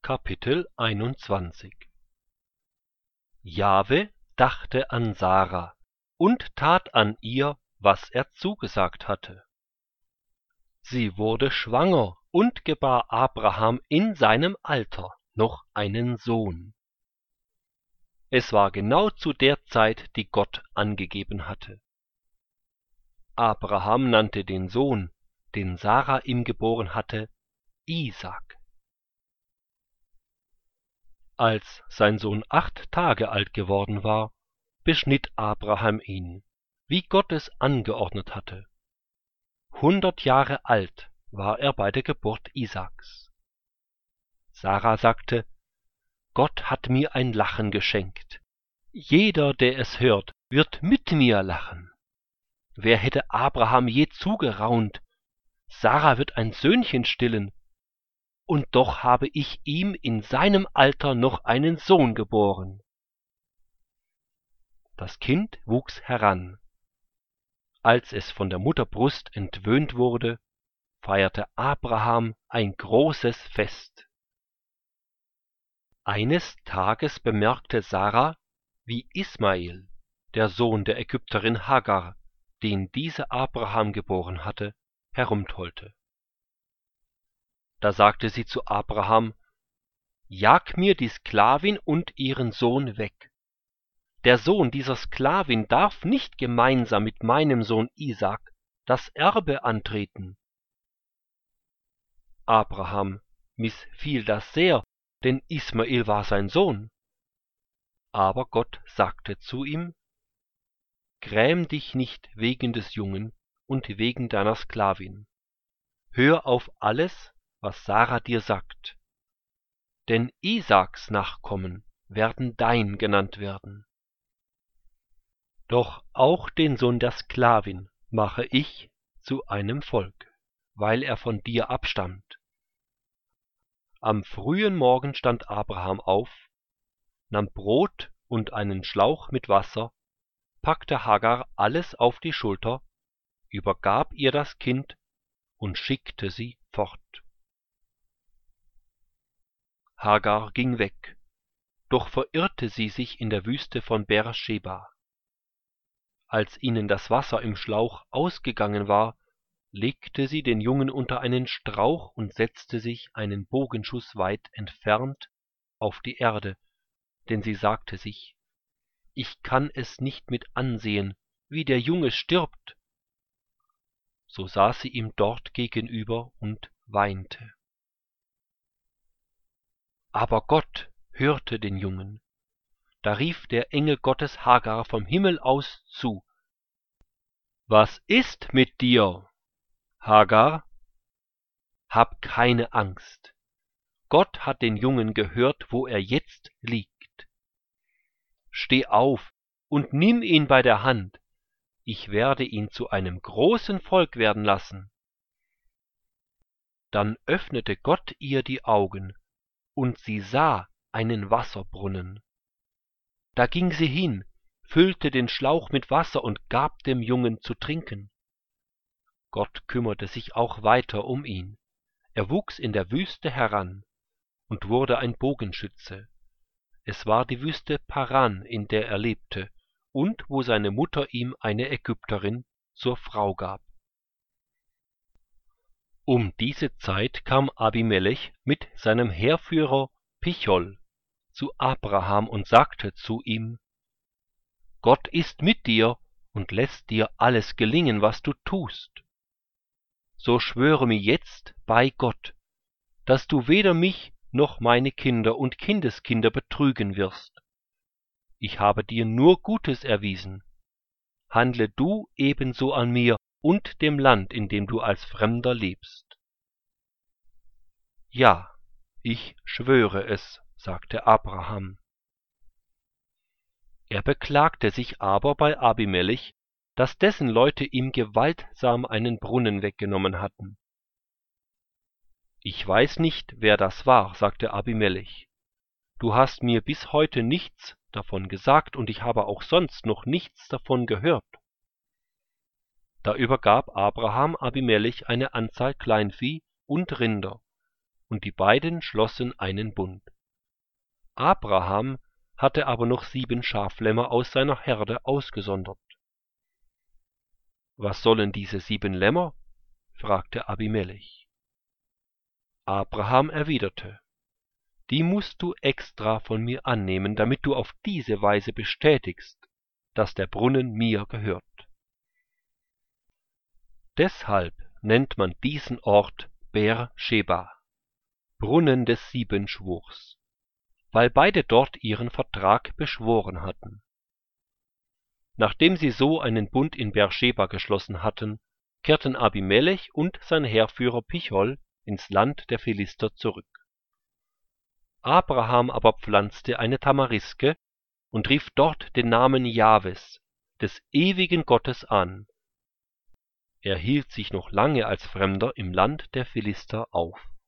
Kapitel 21 Jahwe dachte an Sara und tat an ihr, was er zugesagt hatte. Sie wurde schwanger und gebar Abraham in seinem Alter noch einen Sohn. Es war genau zu der Zeit, die Gott angegeben hatte. Abraham nannte den Sohn, den Sara ihm geboren hatte, Isaak. Als sein Sohn 8 Tage alt geworden war, beschnitt Abraham ihn, wie Gott es angeordnet hatte. 100 Jahre alt war er bei der Geburt Isaaks. Sara sagte: Gott hat mir ein Lachen geschenkt. Jeder, der es hört, wird mit mir lachen. Wer hätte Abraham je zugeraunt? Sara wird ein Söhnchen stillen. Und doch habe ich ihm in seinem Alter noch einen Sohn geboren. Das Kind wuchs heran. Als es von der Mutterbrust entwöhnt wurde, feierte Abraham ein großes Fest. Eines Tages bemerkte Sara, wie Ismael, der Sohn der Ägypterin Hagar, den diese Abraham geboren hatte, herumtollte. Da sagte sie zu Abraham: Jag mir die Sklavin und ihren Sohn weg. Der Sohn dieser Sklavin darf nicht gemeinsam mit meinem Sohn Isaak das Erbe antreten. Abraham missfiel das sehr, denn Ismael war sein Sohn. Aber Gott sagte zu ihm: Gräm dich nicht wegen des Jungen und wegen deiner Sklavin. Hör auf alles, was Sara dir sagt. Denn Isaaks Nachkommen werden dein genannt werden. Doch auch den Sohn der Sklavin mache ich zu einem Volk, weil er von dir abstammt. Am frühen Morgen stand Abraham auf, nahm Brot und einen Schlauch mit Wasser, packte Hagar alles auf die Schulter, übergab ihr das Kind und schickte sie fort. Hagar ging weg, doch verirrte sie sich in der Wüste von Beersheba. Als ihnen das Wasser im Schlauch ausgegangen war, legte sie den Jungen unter einen Strauch und setzte sich einen Bogenschuss weit entfernt auf die Erde, denn sie sagte sich: Ich kann es nicht mit ansehen, wie der Junge stirbt. So saß sie ihm dort gegenüber und weinte. Aber Gott hörte den Jungen. Da rief der Engel Gottes Hagar vom Himmel aus zu: Was ist mit dir, Hagar? Hab keine Angst. Gott hat den Jungen gehört, wo er jetzt liegt. Steh auf und nimm ihn bei der Hand. Ich werde ihn zu einem großen Volk werden lassen. Dann öffnete Gott ihr die Augen, und sie sah einen Wasserbrunnen. Da ging sie hin, füllte den Schlauch mit Wasser und gab dem Jungen zu trinken. Gott kümmerte sich auch weiter um ihn. Er wuchs in der Wüste heran und wurde ein Bogenschütze. Es war die Wüste Paran, in der er lebte, und wo seine Mutter ihm eine Ägypterin zur Frau gab. Um diese Zeit kam Abimelech mit seinem Heerführer Pichol zu Abraham und sagte zu ihm: Gott ist mit dir und lässt dir alles gelingen, was du tust. So schwöre mir jetzt bei Gott, dass du weder mich noch meine Kinder und Kindeskinder betrügen wirst. Ich habe dir nur Gutes erwiesen. Handle du ebenso an mir und dem Land, in dem du als Fremder lebst. Ja, ich schwöre es, sagte Abraham. Er beklagte sich aber bei Abimelech, dass dessen Leute ihm gewaltsam einen Brunnen weggenommen hatten. Ich weiß nicht, wer das war, sagte Abimelech. Du hast mir bis heute nichts davon gesagt, und ich habe auch sonst noch nichts davon gehört. Da übergab Abraham Abimelech eine Anzahl Kleinvieh und Rinder, und die beiden schlossen einen Bund. Abraham hatte aber noch 7 Schaflämmer aus seiner Herde ausgesondert. »Was sollen diese 7 Lämmer?« fragte Abimelech. Abraham erwiderte: »Die musst du extra von mir annehmen, damit du auf diese Weise bestätigst, dass der Brunnen mir gehört.« Deshalb nennt man diesen Ort Beer-Scheba, Brunnen des Siebenschwurs, weil beide dort ihren Vertrag beschworen hatten. Nachdem sie so einen Bund in Beerscheba geschlossen hatten, kehrten Abimelech und sein Heerführer Pichol ins Land der Philister zurück. Abraham aber pflanzte eine Tamariske und rief dort den Namen Jahwes, des ewigen Gottes, an. Er hielt sich noch lange als Fremder im Land der Philister auf.